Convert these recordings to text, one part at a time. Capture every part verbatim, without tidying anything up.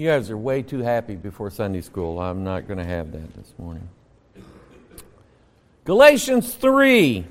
You guys are way too happy before Sunday school. I'm not going to have that this morning. Galatians three.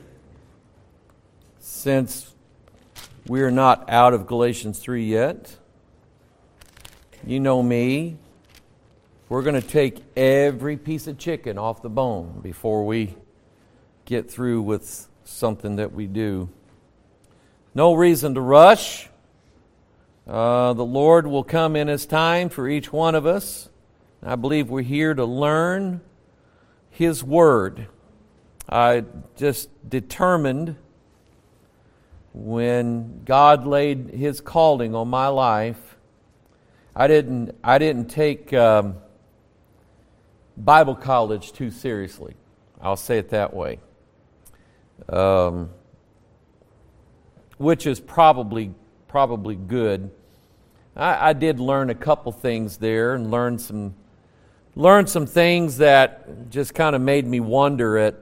Since we're not out of Galatians three yet, you know me, we're going to take every piece of chicken off the bone before we get through with something that we do. No reason to rush. Uh, the Lord will come in His time for each one of us. I believe we're here to learn His Word. I just determined when God laid His calling on my life, I didn't I didn't take um, Bible college too seriously. I'll say it that way. Um, which is probably probably good. I, I did learn a couple things there and learn some learned some things that just kind of made me wonder at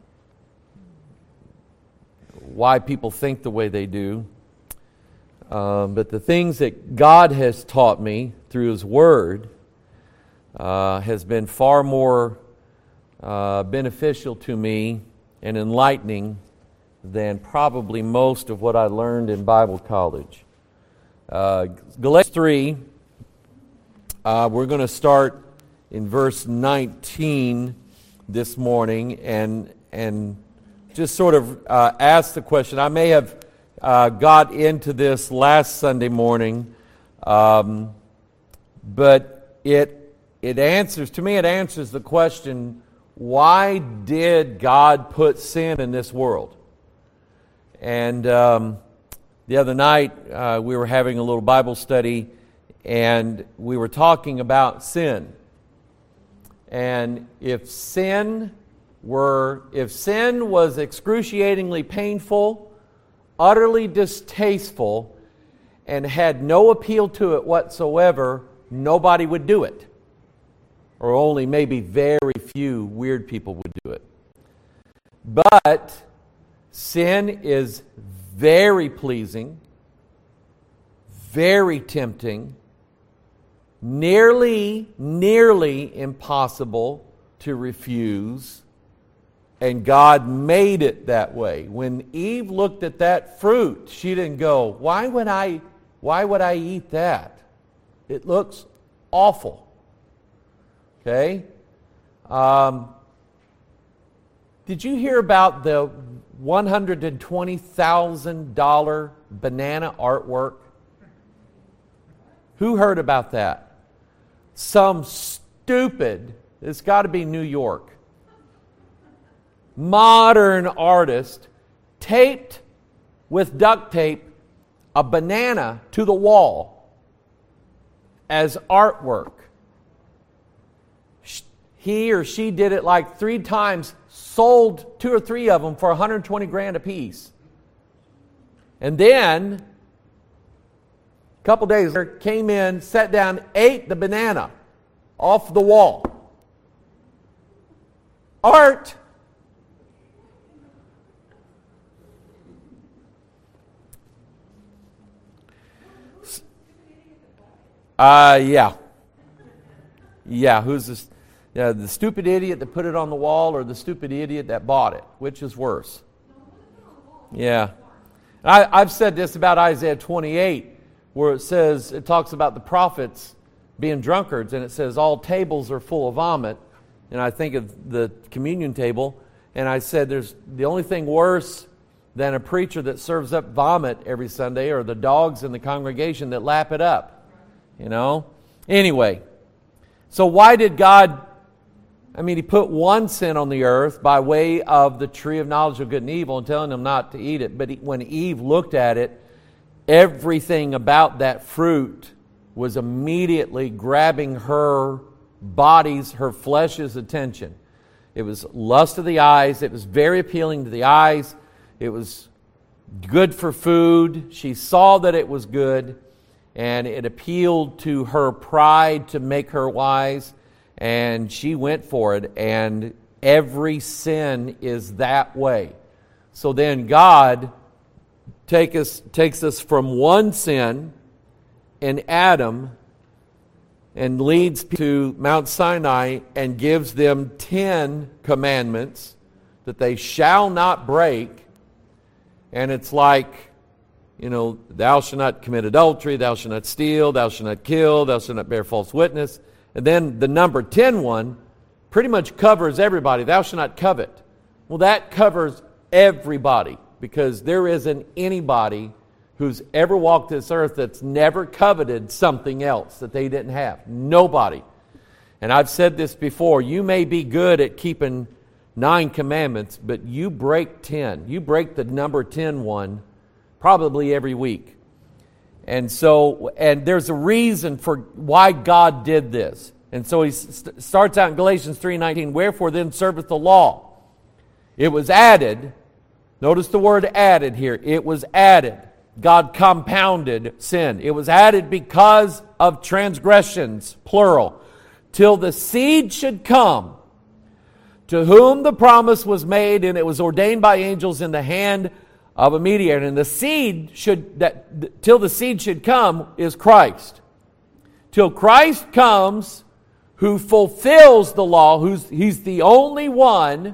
why people think the way they do. Um, but the things that God has taught me through His Word uh, has been far more uh, beneficial to me and enlightening than probably most of what I learned in Bible college. Uh, Galatians three, uh, we're going to start in verse nineteen this morning and and just sort of uh, ask the question. I may have uh, got into this last Sunday morning, um, but it it answers, to me it answers the question, why did God put sin in this world? And um, the other night uh, we were having a little Bible study and we were talking about sin. And if sin were, if sin was excruciatingly painful, utterly distasteful, and had no appeal to it whatsoever, nobody would do it. Or only maybe very few weird people would do it. But sin is very pleasing, very tempting, nearly, nearly impossible to refuse, and God made it that way. When Eve looked at that fruit, she didn't go, why would I, why would I eat that? It looks awful. Okay? Um, did you hear about the one hundred twenty thousand dollars banana artwork? Who heard about that? Some stupid, it's got to be New York, modern artist taped with duct tape a banana to the wall as artwork. He or she did it like three times, sold two or three of them for one hundred twenty grand a piece. And then, a couple days later, came in, sat down, ate the banana off the wall. Art. Uh, yeah. Yeah, who's this? Yeah, the stupid idiot that put it on the wall or the stupid idiot that bought it? Which is worse? Yeah. I, I've said this about Isaiah twenty-eight, where it says, it talks about the prophets being drunkards, and it says all tables are full of vomit. And I think of the communion table, and I said there's the only thing worse than a preacher that serves up vomit every Sunday are the dogs in the congregation that lap it up. You know? Anyway, so why did God... I mean, He put one sin on the earth by way of the tree of knowledge of good and evil and telling them not to eat it. But when Eve looked at it, everything about that fruit was immediately grabbing her body's, her flesh's attention. It was lust of the eyes. It was very appealing to the eyes. It was good for food. She saw that it was good, and it appealed to her pride to make her wise. And she went for it, and every sin is that way. So then God take us, takes us from one sin in Adam and leads to Mount Sinai and gives them ten commandments that they shall not break. And it's like, you know, thou shalt not commit adultery, thou shalt not steal, thou shalt not kill, thou shalt not bear false witness. And then the number ten one pretty much covers everybody. Thou shalt not covet. Well, that covers everybody, because there isn't anybody who's ever walked this earth that's never coveted something else that they didn't have. Nobody. And I've said this before, you may be good at keeping nine commandments, but you break ten. You break the number ten one probably every week. And so, and there's a reason for why God did this. And so he st- starts out in Galatians three nineteen, wherefore then serveth the law? It was added. Notice the word added here. It was added. God compounded sin. It was added because of transgressions, plural, till the seed should come, to whom the promise was made, and it was ordained by angels in the hand of a mediator. And the seed should, that till the seed should come, is Christ. Till Christ comes, who fulfills the law, who's he's the only one.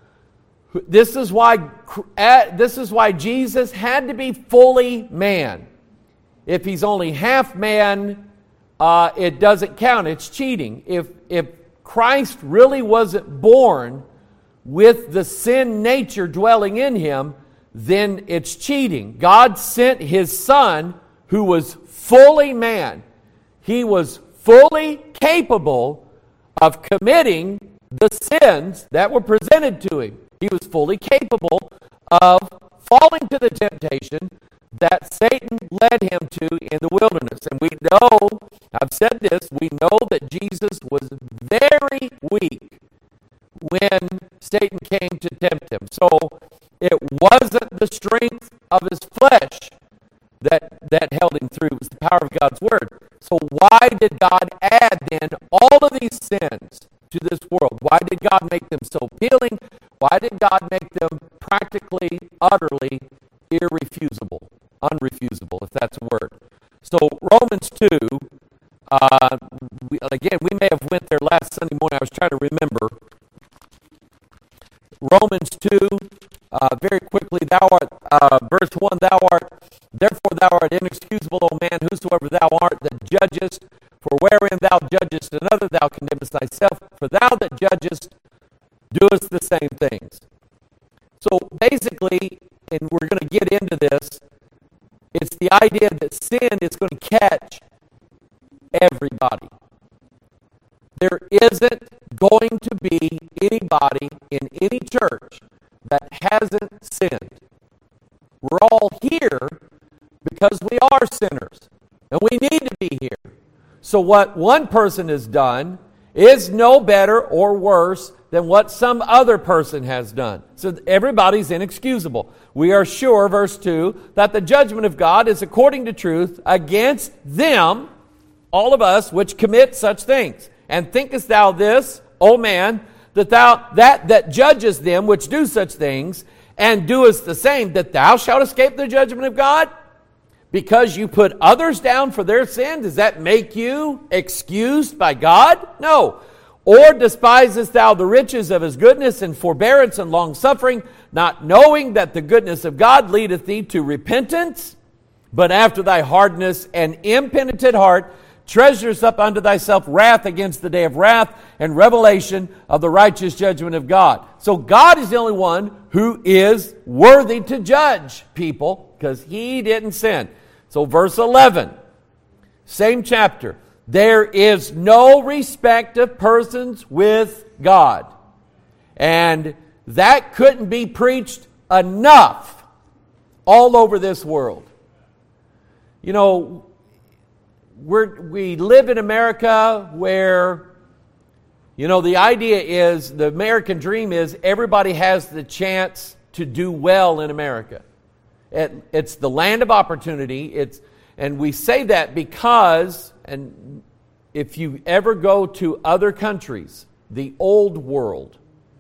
This is why this is why Jesus had to be fully man. If he's only half man, uh, it doesn't count. It's cheating. If if Christ really wasn't born with the sin nature dwelling in him, then it's cheating. God sent his Son, who was fully man. He was fully capable of committing the sins that were presented to him. He was fully capable of falling to the temptation that Satan led him to in the wilderness. And we know, I've said this, we know that Jesus was very weak when Satan came to tempt him. So it wasn't the strength of his flesh that, that held him through. It was the power of God's word. So why did God add then all of these sins to this world? Why did God make them so appealing? Why did God make them practically, utterly irrefusable, unrefusable, if that's a word? So Romans two, uh, we, again, we may have went there last Sunday morning. I was trying to remember. Romans two, uh, very quickly, thou art, uh, verse one, thou art, therefore thou art inexcusable, O man, whosoever thou art that judgest, for wherein thou judgest another, thou condemnest thyself, for thou that judgest doest the same things. So basically, and we're going to get into this, it's the idea that sin is going to catch everybody. There isn't going to be anybody in any church that hasn't sinned. We're all here because we are sinners, and we need to be here. So what one person has done is no better or worse than what some other person has done. So everybody's inexcusable. We are sure, verse two, that the judgment of God is according to truth against them, all of us, which commit such things. And thinkest thou this, O man, that thou that that judgest them which do such things, and doest the same, that thou shalt escape the judgment of God? Because you put others down for their sin, does that make you excused by God? No. Or despisest thou the riches of his goodness and forbearance and long-suffering, not knowing that the goodness of God leadeth thee to repentance? But after thy hardness and impenitent heart, treasures up unto thyself wrath against the day of wrath and revelation of the righteous judgment of God. So God is the only one who is worthy to judge people because he didn't sin. So verse eleven, same chapter. There is no respect of persons with God. And that couldn't be preached enough all over this world. You know, We're, we live in America where, you know, the idea is, the American dream is everybody has the chance to do well in America. It, it's the land of opportunity. It's, and we say that because, and if you ever go to other countries, the old world,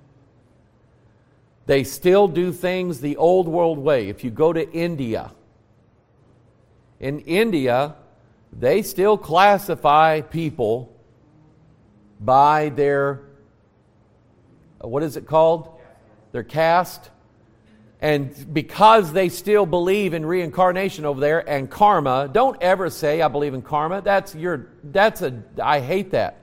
they still do things the old world way. If you go to India, in India, they still classify people by their, what is it called? Their caste. And because they still believe in reincarnation over there and karma, don't ever say, I believe in karma. That's your, that's a, I hate that.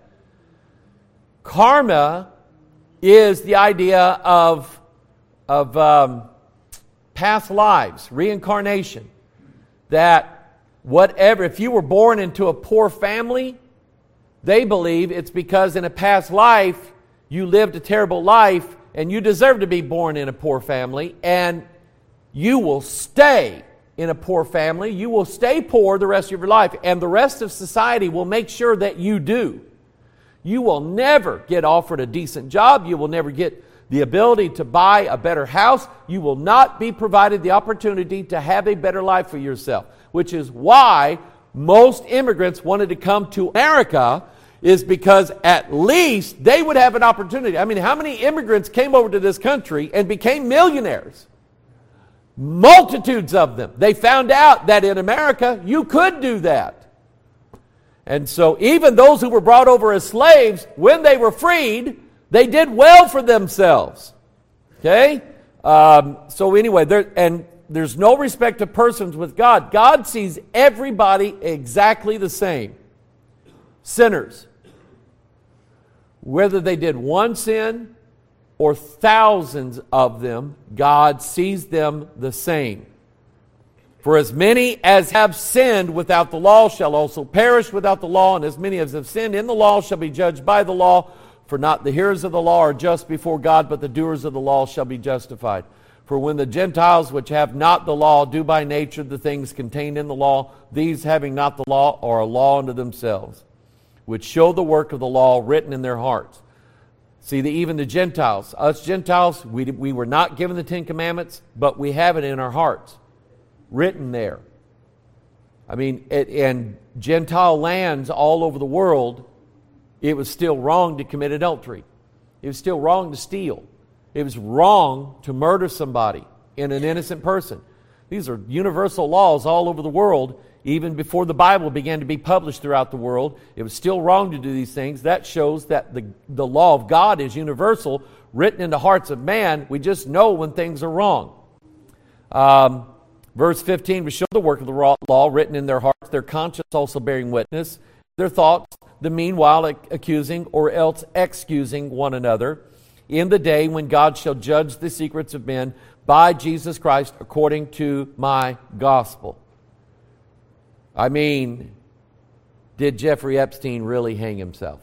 Karma is the idea of, of um, past lives, reincarnation. That whatever, if you were born into a poor family, they believe it's because in a past life you lived a terrible life and you deserve to be born in a poor family, and you will stay in a poor family. You will stay poor the rest of your life, and the rest of society will make sure that you do. You will never get offered a decent job. You will never get the ability to buy a better house. You will not be provided the opportunity to have a better life for yourself, which is why most immigrants wanted to come to America, is because at least they would have an opportunity. I mean, how many immigrants came over to this country and became millionaires? Multitudes of them. They found out that in America you could do that. And so even those who were brought over as slaves, when they were freed, they did well for themselves. Okay? Um, so anyway, there, and there's no respect of persons with God. God sees everybody exactly the same. Sinners. Whether they did one sin or thousands of them, God sees them the same. For as many as have sinned without the law shall also perish without the law, and as many as have sinned in the law shall be judged by the law. For not the hearers of the law are just before God, but the doers of the law shall be justified. For when the Gentiles which have not the law do by nature the things contained in the law, these having not the law are a law unto themselves, which show the work of the law written in their hearts. See, the, even the Gentiles, us Gentiles, we, we were not given the Ten Commandments, but we have it in our hearts, written there. I mean, it, in Gentile lands all over the world, it was still wrong to commit adultery. It was still wrong to steal. It was wrong to murder somebody in an innocent person. These are universal laws all over the world. Even before the Bible began to be published throughout the world, it was still wrong to do these things. That shows that the, the law of God is universal, written in the hearts of man. We just know when things are wrong. Um, verse fifteen, we show the work of the law written in their hearts, their conscience also bearing witness, their thoughts, the meanwhile accusing or else excusing one another, in the day when God shall judge the secrets of men by Jesus Christ according to my gospel. I mean, did Jeffrey Epstein really hang himself?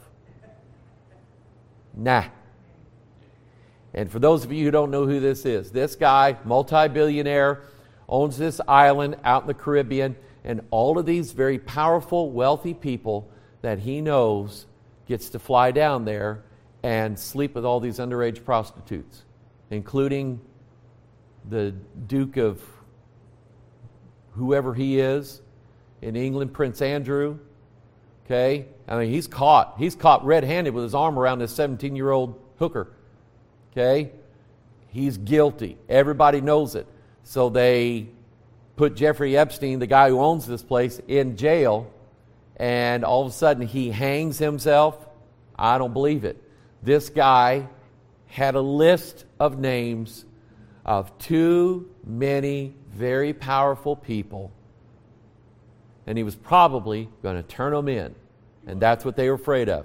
Nah. And for those of you who don't know who this is, this guy, multi-billionaire, owns this island out in the Caribbean, and all of these very powerful, wealthy people that he knows gets to fly down there and sleep with all these underage prostitutes, including the Duke of whoever he is in England, Prince Andrew. Okay? I mean, he's caught. He's caught red-handed with his arm around this seventeen-year-old hooker. Okay? He's guilty. Everybody knows it. So they put Jeffrey Epstein, the guy who owns this place, in jail, and all of a sudden he hangs himself. I don't believe it. This guy had a list of names of too many very powerful people, and he was probably going to turn them in. And that's what they were afraid of.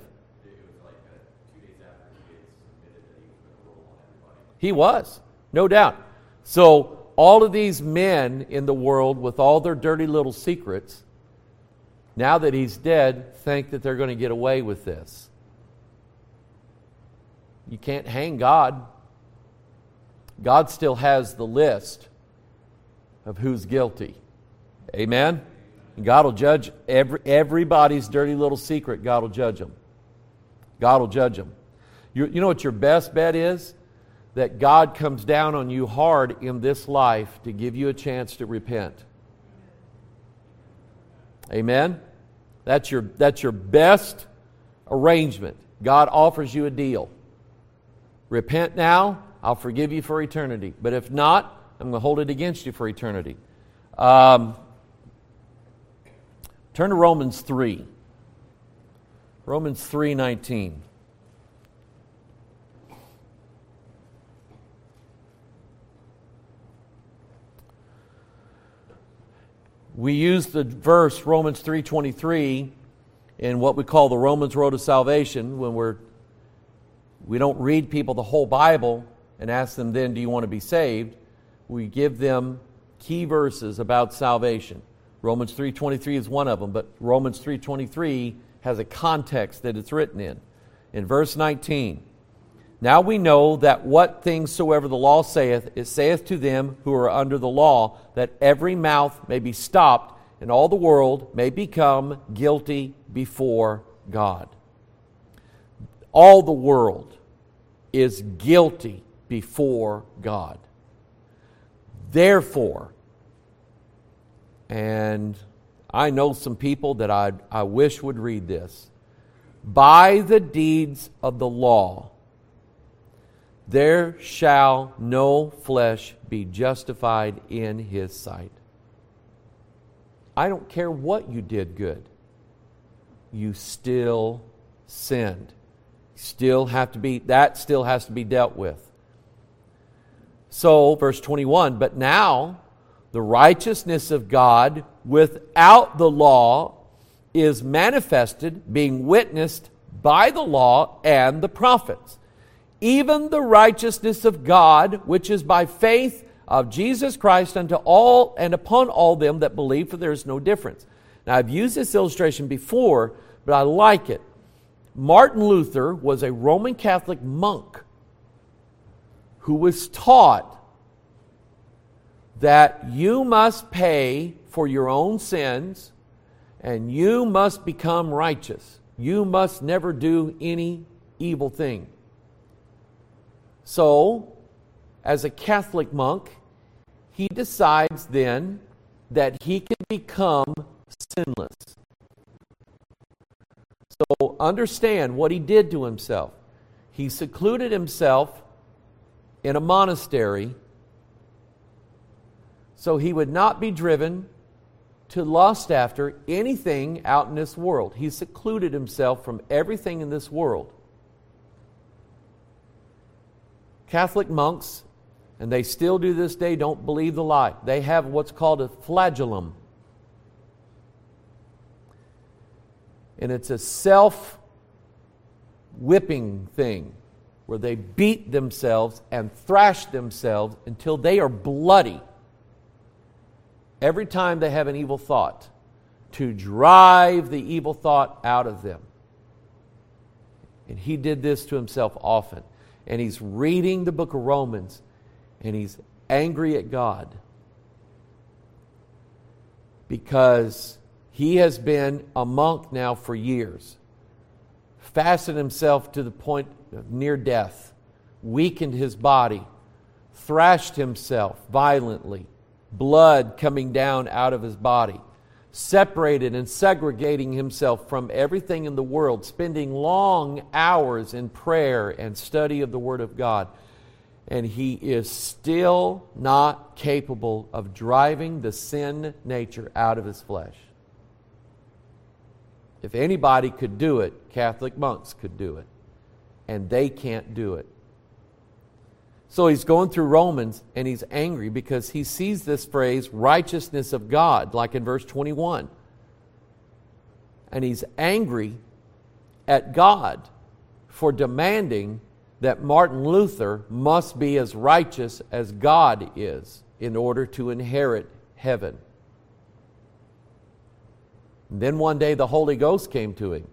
He was, no doubt. So all of these men in the world with all their dirty little secrets, now that he's dead, think that they're going to get away with this. You can't hang God. God still has the list of who's guilty. Amen? God will judge every, everybody's dirty little secret. God will judge them. God will judge them. You, you know what your best bet is? That God comes down on you hard in this life to give you a chance to repent. Amen? That's your, that's your best arrangement. God offers you a deal. Repent now, I'll forgive you for eternity. But if not, I'm going to hold it against you for eternity. Um, Turn to Romans three. Romans three nineteen. We use the verse Romans three twenty-three in what we call the Romans Road to Salvation when we're we don't read people the whole Bible and ask them then, do you want to be saved? We give them key verses about salvation. Romans three twenty-three is one of them, but Romans three twenty-three has a context that it's written in. In verse nineteen, now we know that what things soever the law saith, it saith to them who are under the law, that every mouth may be stopped, and all the world may become guilty before God. All the world is guilty before God. Therefore, and I know some people that I, I wish would read this, by the deeds of the law, there shall no flesh be justified in his sight. I don't care what you did good. You still sinned. Still have to be, that still has to be dealt with. So, verse twenty-one, but now the righteousness of God without the law is manifested, being witnessed by the law and the prophets. Even the righteousness of God, which is by faith of Jesus Christ unto all and upon all them that believe, for there is no difference. Now, I've used this illustration before, but I like it. Martin Luther was a Roman Catholic monk who was taught that you must pay for your own sins and you must become righteous. You must never do any evil thing. So, as a Catholic monk, he decides then that he can become sinless. So, understand what he did to himself. He secluded himself in a monastery so he would not be driven to lust after anything out in this world. He secluded himself from everything in this world. Catholic monks, and they still do this day, don't believe the lie. They have what's called a flagellum. And it's a self-whipping thing where they beat themselves and thrash themselves until they are bloody every time they have an evil thought, to drive the evil thought out of them. And he did this to himself often. And he's reading the book of Romans, and he's angry at God because he has been a monk now for years, fastened himself to the point of near death, weakened his body, thrashed himself violently, blood coming down out of his body, separated and segregating himself from everything in the world, spending long hours in prayer and study of the Word of God. And he is still not capable of driving the sin nature out of his flesh. If anybody could do it, Catholic monks could do it. And they can't do it. So he's going through Romans and he's angry because he sees this phrase, righteousness of God, like in verse twenty-one. And he's angry at God for demanding that Martin Luther must be as righteous as God is in order to inherit heaven. And then one day the Holy Ghost came to him.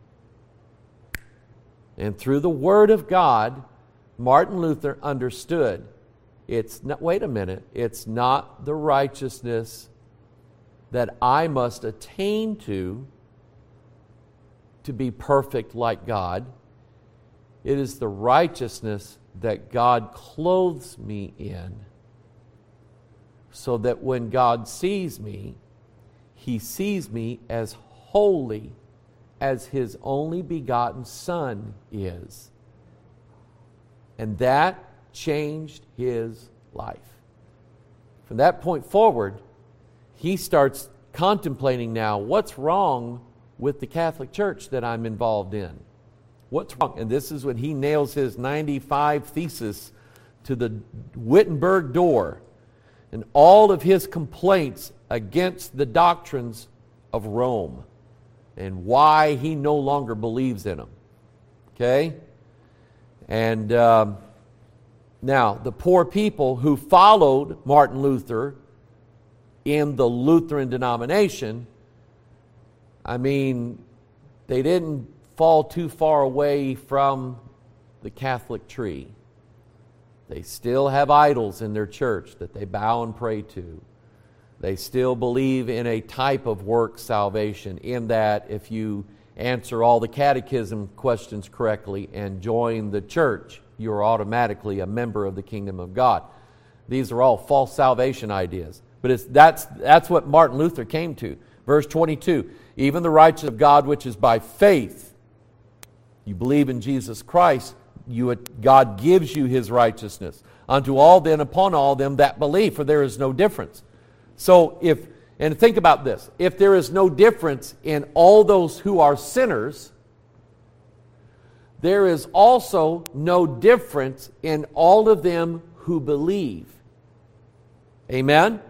And through the Word of God, Martin Luther understood, it's not, wait a minute, it's not the righteousness that I must attain to to be perfect like God. It is the righteousness that God clothes me in, so that when God sees me, He sees me as holy as His only begotten Son is. And that changed his life. From that point forward, he starts contemplating now, what's wrong with the Catholic Church that I'm involved in? What's wrong? And this is when he nails his ninety-five thesis to the Wittenberg door and all of his complaints against the doctrines of Rome and why he no longer believes in them. Okay? And um, now, the poor people who followed Martin Luther in the Lutheran denomination, I mean, they didn't fall too far away from the Catholic tree. They still have idols in their church that they bow and pray to. They still believe in a type of work salvation, in that if you answer all the catechism questions correctly and join the church, you're automatically a member of the kingdom of God. These are all false salvation ideas. But it's, that's, that's what Martin Luther came to. Verse twenty-two, even the righteousness of God which is by faith. You believe in Jesus Christ, you, God gives you His righteousness. Unto all then, upon all them that believe, for there is no difference. So if, and think about this, if there is no difference in all those who are sinners, there is also no difference in all of them who believe. Amen?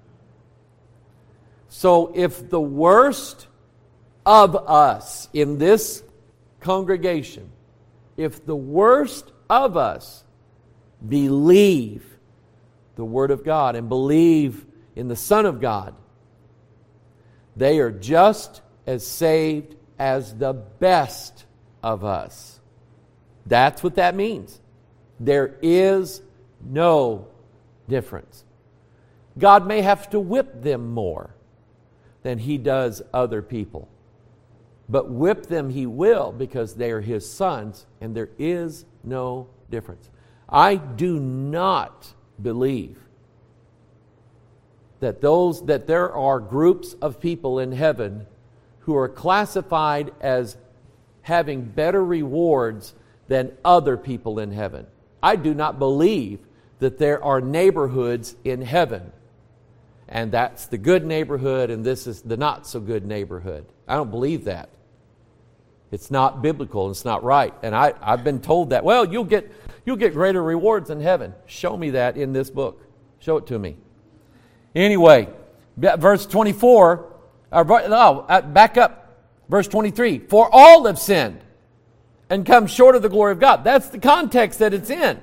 So if the worst of us in this congregation, if the worst of us believe the Word of God and believe in the Son of God, they are just as saved as the best of us. That's what that means. There is no difference. God may have to whip them more than He does other people. But whip them He will, because they are His sons, and there is no difference. I do not believe that those that there are groups of people in heaven who are classified as having better rewards than other people in heaven. I do not believe that there are neighborhoods in heaven, and that's the good neighborhood and this is the not so good neighborhood. I don't believe that. It's not biblical. It's not right. And I, I've been told that, well, you'll get you'll get greater rewards in heaven. Show me that in this book. Show it to me. Anyway, verse twenty-four, or, no, back up, verse twenty-three. For all have sinned and come short of the glory of God. That's the context that it's in.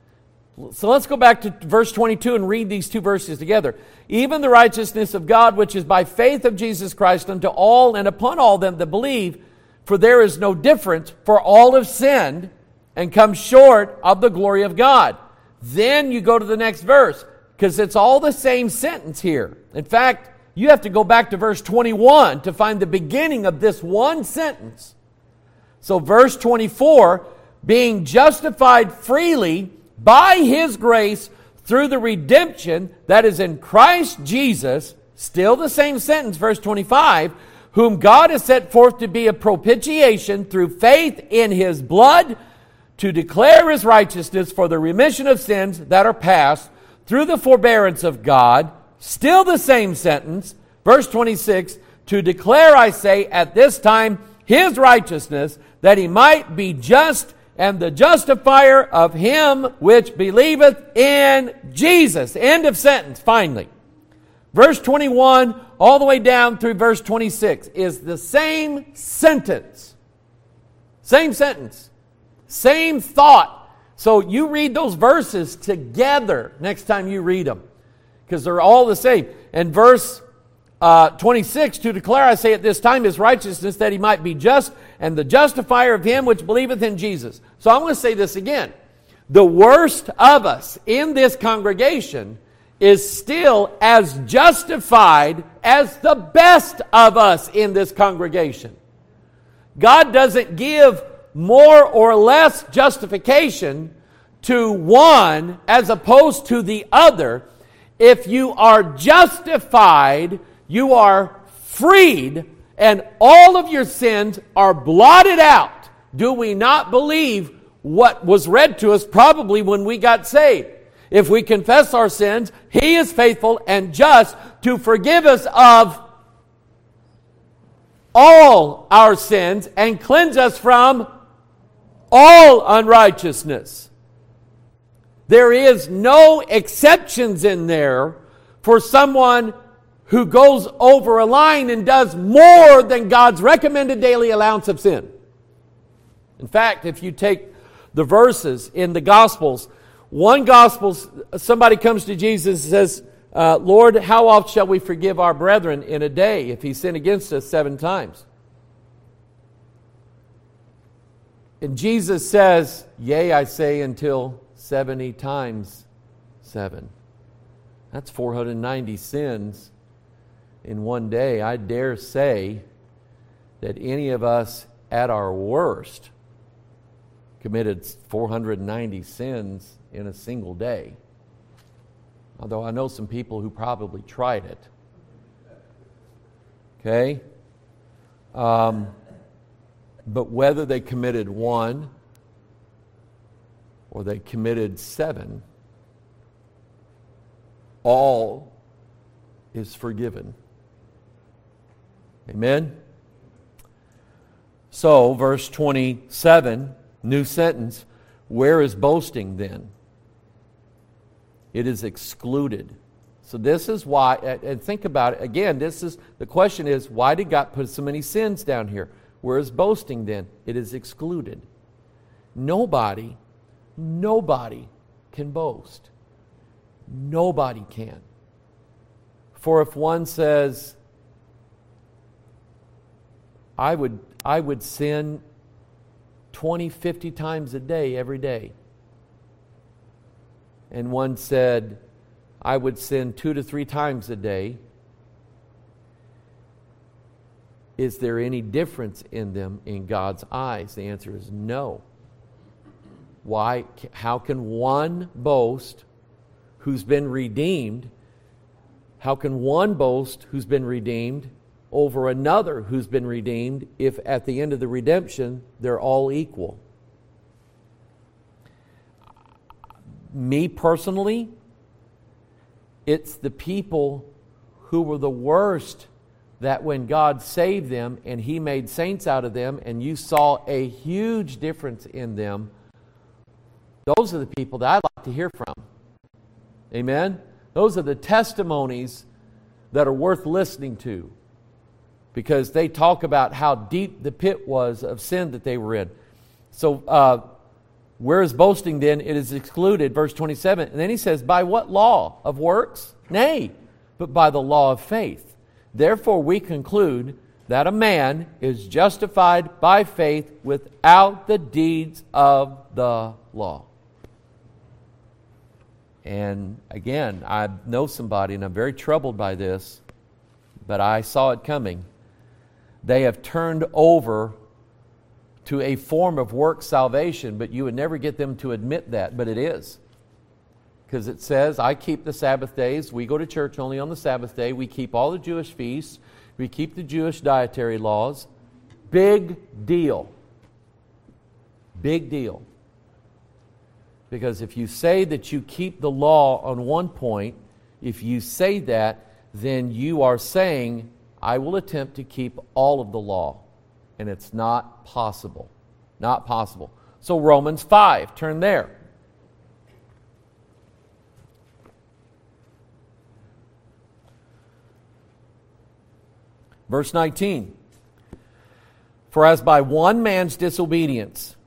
So let's go back to verse twenty-two and read these two verses together. Even the righteousness of God, which is by faith of Jesus Christ, unto all and upon all them that believe, for there is no difference, for all have sinned and come short of the glory of God. Then you go to the next verse, because it's all the same sentence here. In fact, you have to go back to verse twenty-one to find the beginning of this one sentence. So verse twenty-four, being justified freely by His grace through the redemption that is in Christ Jesus, still the same sentence, verse twenty-five, whom God has set forth to be a propitiation through faith in His blood, to declare His righteousness for the remission of sins that are past, through the forbearance of God, still the same sentence, verse twenty-six, to declare, I say, at this time, His righteousness, that He might be just and the justifier of him which believeth in Jesus. End of sentence, finally. Verse twenty-one all the way down through verse twenty-six is the same sentence. Same sentence. Same thought. So you read those verses together next time you read them, because they're all the same. And verse uh, twenty-six, to declare, I say at this time, His righteousness, that He might be just and the justifier of him which believeth in Jesus. So I'm going to say this again. The worst of us in this congregation is still as justified as the best of us in this congregation. God doesn't give more or less justification to one as opposed to the other. If you are justified, you are freed, and all of your sins are blotted out. Do we not believe what was read to us probably when we got saved? If we confess our sins, He is faithful and just to forgive us of all our sins and cleanse us from all unrighteousness. There is no exceptions in there for someone who goes over a line and does more than God's recommended daily allowance of sin. In fact, if you take the verses in the Gospels, one Gospel, somebody comes to Jesus and says, uh, Lord, how oft shall we forgive our brethren in a day if he sin against us seven times? And Jesus says, yea, I say, until seventy times seven. That's four hundred ninety sins in one day. I dare say that any of us at our worst committed four hundred ninety sins in a single day. Although I know some people who probably tried it. Okay? Um, but whether they committed one or they committed seven, all is forgiven. Amen? So, verse twenty-seven, new sentence, where is boasting then? It is excluded. So this is why, and think about it, again, this is, the question is, why did God put so many sins down here? Where is boasting then? It is excluded. Nobody, nobody can boast. Nobody can. For if one says, I would, I would sin twenty, fifty times a day, every day. And one said, I would sin two to three times a day. Is there any difference in them in God's eyes? The answer is no. Why? How can one boast who's been redeemed? How can one boast who's been redeemed over another who's been redeemed if at the end of the redemption they're all equal? Me personally, it's the people who were the worst that when God saved them and He made saints out of them and you saw a huge difference in them, those are the people that I'd like to hear from. Amen? Those are the testimonies that are worth listening to because they talk about how deep the pit was of sin that they were in. So, uh, where is boasting then? It is excluded, verse twenty-seven. And then he says, by what law? Of works? Nay, but by the law of faith. Therefore we conclude that a man is justified by faith without the deeds of the law. And again, I know somebody, and I'm very troubled by this, but I saw it coming. They have turned over to a form of work salvation, but you would never get them to admit that, but it is. Because it says, I keep the Sabbath days. We go to church only on the Sabbath day. We keep all the Jewish feasts. We keep the Jewish dietary laws. Big deal. Big deal. Because if you say that you keep the law on one point, if you say that, then you are saying, I will attempt to keep all of the law. And it's not possible. Not possible. So Romans five, turn there. Verse nineteen. For as by one man's disobedience.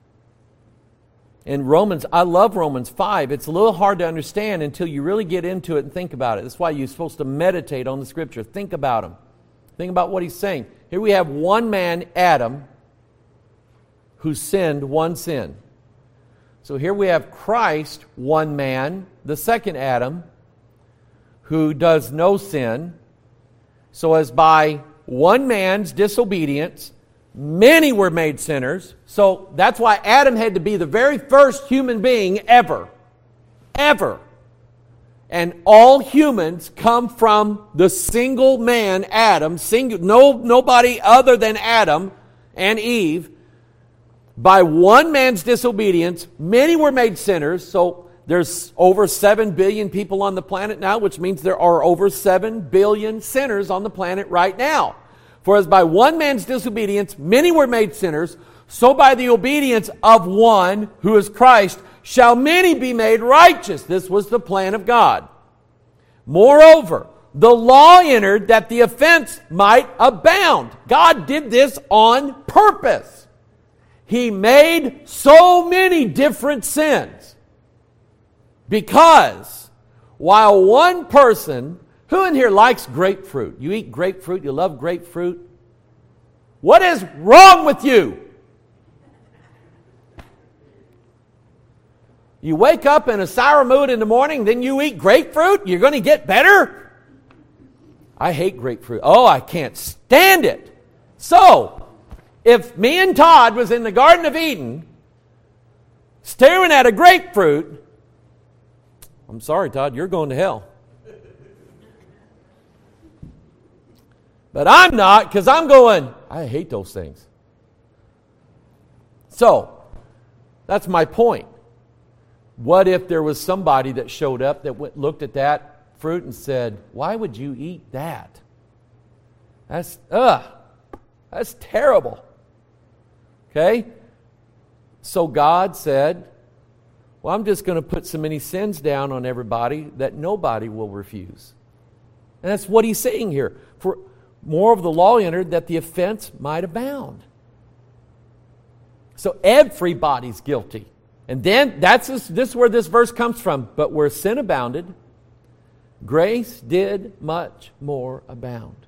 In Romans, I love Romans five. It's a little hard to understand until you really get into it and think about it. That's why you're supposed to meditate on the Scripture. Think about them. Think about what he's saying. Here we have one man, Adam, who sinned one sin. So here we have Christ, one man, the second Adam, who does no sin. So as by one man's disobedience, many were made sinners. So that's why Adam had to be the very first human being ever. Ever. And all humans come from the single man, Adam. Single, no, nobody other than Adam and Eve. By one man's disobedience, many were made sinners. So there's over seven billion people on the planet now, which means there are over seven billion sinners on the planet right now. For as by one man's disobedience many were made sinners, so by the obedience of one, who is Christ, shall many be made righteous. This was the plan of God. Moreover, the law entered that the offense might abound. God did this on purpose. He made so many different sins because while one person, who in here likes grapefruit? You eat grapefruit, you love grapefruit. What is wrong with you? You wake up in a sour mood in the morning, then you eat grapefruit, you're going to get better? I hate grapefruit. Oh, I can't stand it. So, if me and Todd was in the Garden of Eden, staring at a grapefruit, I'm sorry, Todd, you're going to hell. But I'm not, because I'm going, I hate those things. So, that's my point. What if there was somebody that showed up that went, looked at that fruit and said, why would you eat that? That's, ugh, that's terrible. Okay? So God said, well, I'm just going to put so many sins down on everybody that nobody will refuse. And that's what he's saying here. For more of the law entered that the offense might abound. So everybody's guilty. And then that's this, this is where this verse comes from. But where sin abounded, grace did much more abound.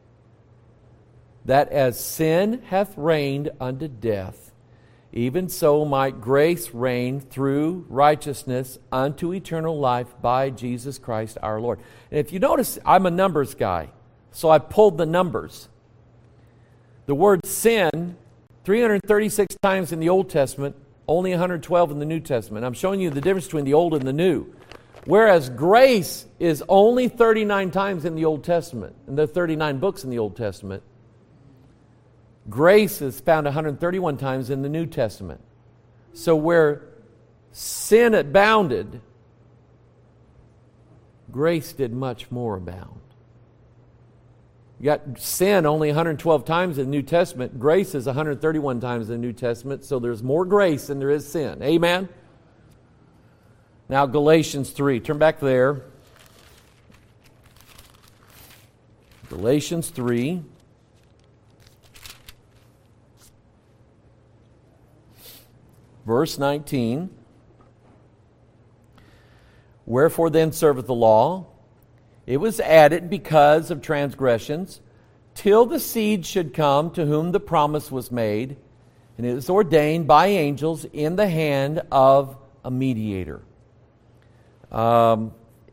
That as sin hath reigned unto death, even so might grace reign through righteousness unto eternal life by Jesus Christ our Lord. And if you notice, I'm a numbers guy, so I pulled the numbers. The word sin, three hundred thirty-six times in the Old Testament, only one hundred twelve in the New Testament. I'm showing you the difference between the Old and the New. Whereas grace is only thirty-nine times in the Old Testament, and there are thirty-nine books in the Old Testament. Grace is found one hundred thirty-one times in the New Testament. So where sin abounded, grace did much more abound. You got sin only one hundred twelve times in the New Testament. Grace is one hundred thirty-one times in the New Testament. So there's more grace than there is sin. Amen? Now Galatians three. Turn back there. Galatians three. Verse nineteen. Wherefore then serveth the law? It was added because of transgressions, till the seed should come to whom the promise was made, and it was ordained by angels in the hand of a mediator. Um,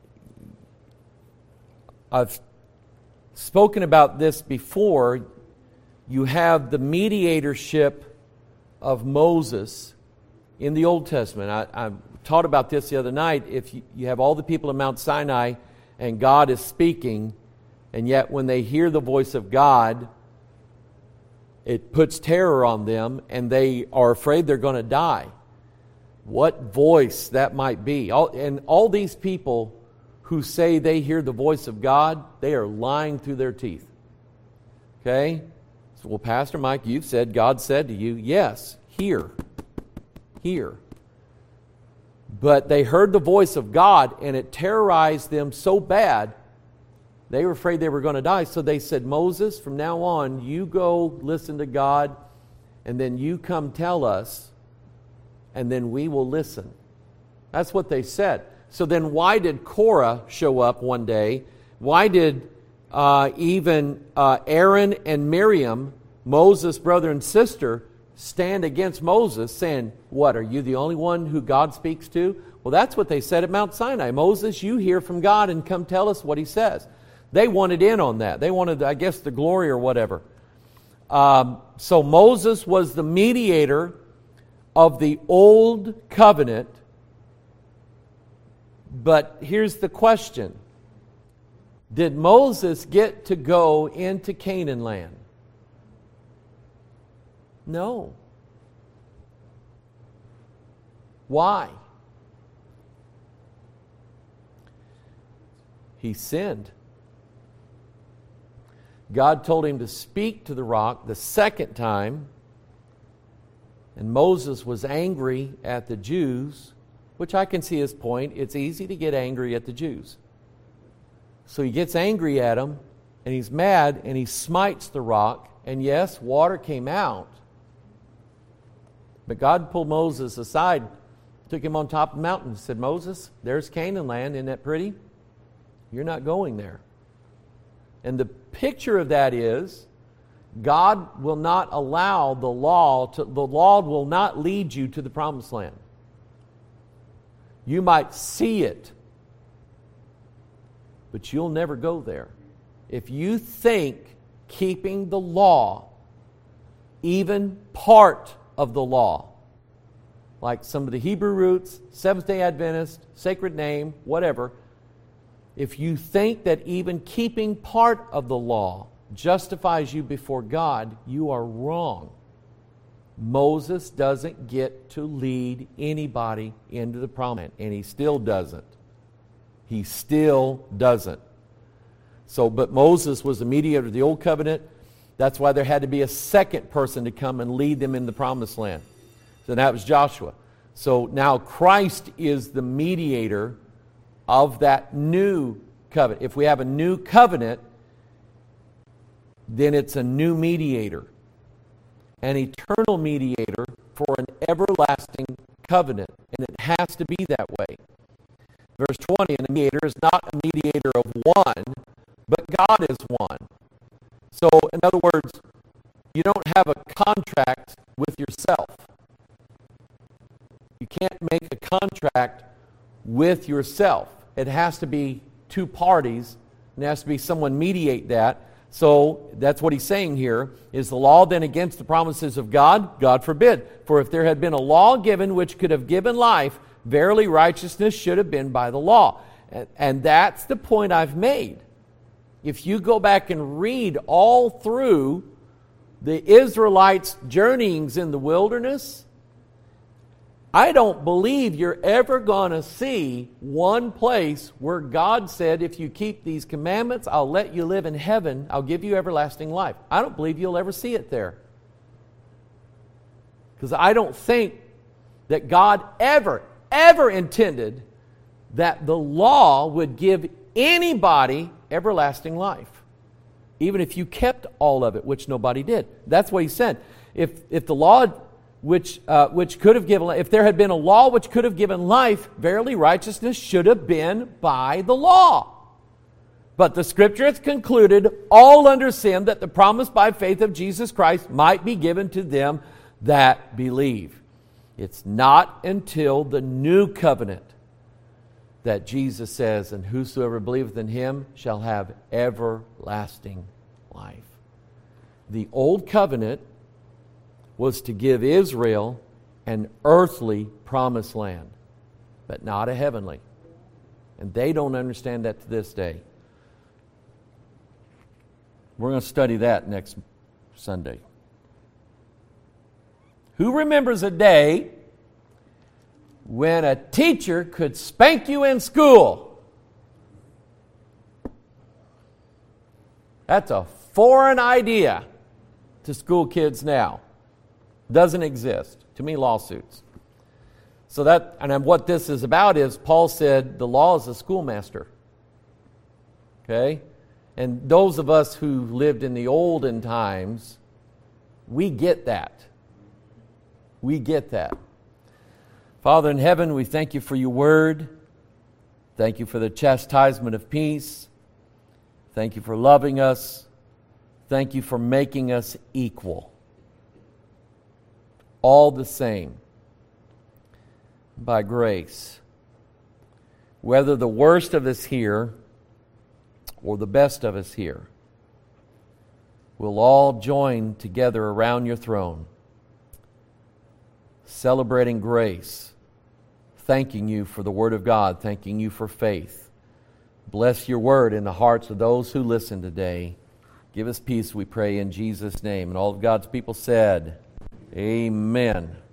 I've spoken about this before. You have the mediatorship of Moses in the Old Testament. I, I taught about this the other night. If you, you have all the people in Mount Sinai, and God is speaking, and yet when they hear the voice of God, it puts terror on them, and they are afraid they're going to die. What voice that might be. All, and all these people who say they hear the voice of God, they are lying through their teeth. Okay? So, well, Pastor Mike, you've said God said to you, yes, hear. Hear. But they heard the voice of God, and it terrorized them so bad, they were afraid they were going to die. So they said, Moses, from now on, you go listen to God, and then you come tell us, and then we will listen. That's what they said. So then why did Korah show up one day? Why did uh, even uh, Aaron and Miriam, Moses' brother and sister, stand against Moses saying, what, are you the only one who God speaks to? Well, that's what they said at Mount Sinai. Moses, you hear from God and come tell us what He says. They wanted in on that. They wanted, I guess, the glory or whatever. Um, so Moses was the mediator of the old covenant. But here's the question. Did Moses get to go into Canaan land? No. Why? He sinned. God told him to speak to the rock the second time, and Moses was angry at the Jews, which I can see his point. It's easy to get angry at the Jews. So he gets angry at them, and he's mad, and he smites the rock, and yes, water came out. But God pulled Moses aside, took him on top of the mountain, and said, Moses, there's Canaan land, isn't that pretty? You're not going there. And the picture of that is, God will not allow the law to, the law will not lead you to the promised land. You might see it, but you'll never go there. If you think keeping the law, even part of the law, like some of the Hebrew roots, Seventh-day Adventist, sacred name, whatever, if you think that even keeping part of the law justifies you before God, you are wrong. Moses doesn't get to lead anybody into the promised land, and he still doesn't. He still doesn't. So, but Moses was the mediator of the old covenant. That's why there had to be a second person to come and lead them in the promised land. So that was Joshua. So now Christ is the mediator of that new covenant. If we have a new covenant, then it's a new mediator, an eternal mediator for an everlasting covenant, and it has to be that way. Verse twenty, and a mediator is not a mediator of one, but God is one. So, in other words, you don't have a contract with yourself. You can't make a contract with yourself. It has to be two parties, and it has to be someone mediate that. So that's what he's saying here. Is the law then against the promises of God? God forbid. For if there had been a law given which could have given life, verily righteousness should have been by the law. And, and that's the point I've made. If you go back and read all through the Israelites' journeyings in the wilderness, I don't believe you're ever going to see one place where God said, if you keep these commandments, I'll let you live in heaven. I'll give you everlasting life. I don't believe you'll ever see it there. Because I don't think that God ever, ever intended that the law would give anybody everlasting life. Even if you kept all of it, which nobody did. That's what he said. If, if the law... Which uh, which could have given, if there had been a law which could have given life, verily righteousness should have been by the law. But the Scripture has concluded all under sin, that the promise by faith of Jesus Christ might be given to them that believe. It's not until the new covenant that Jesus says, and whosoever believeth in him shall have everlasting life. The old covenant was to give Israel an earthly promised land, but not a heavenly. And they don't understand that to this day. We're going to study that next Sunday. Who remembers a day when a teacher could spank you in school? That's a foreign idea to school kids now. Doesn't exist. Too many lawsuits. So that, and what this is about is, Paul said the law is a schoolmaster. Okay? And those of us who lived in the olden times, we get that. We get that. Father in heaven, we thank you for your word. Thank you for the chastisement of peace. Thank you for loving us. Thank you for making us equal. All the same, by grace. Whether the worst of us here or the best of us here, we'll all join together around your throne, celebrating grace, thanking you for the Word of God, thanking you for faith. Bless your Word in the hearts of those who listen today. Give us peace, we pray, in Jesus' name. And all of God's people said, Amen.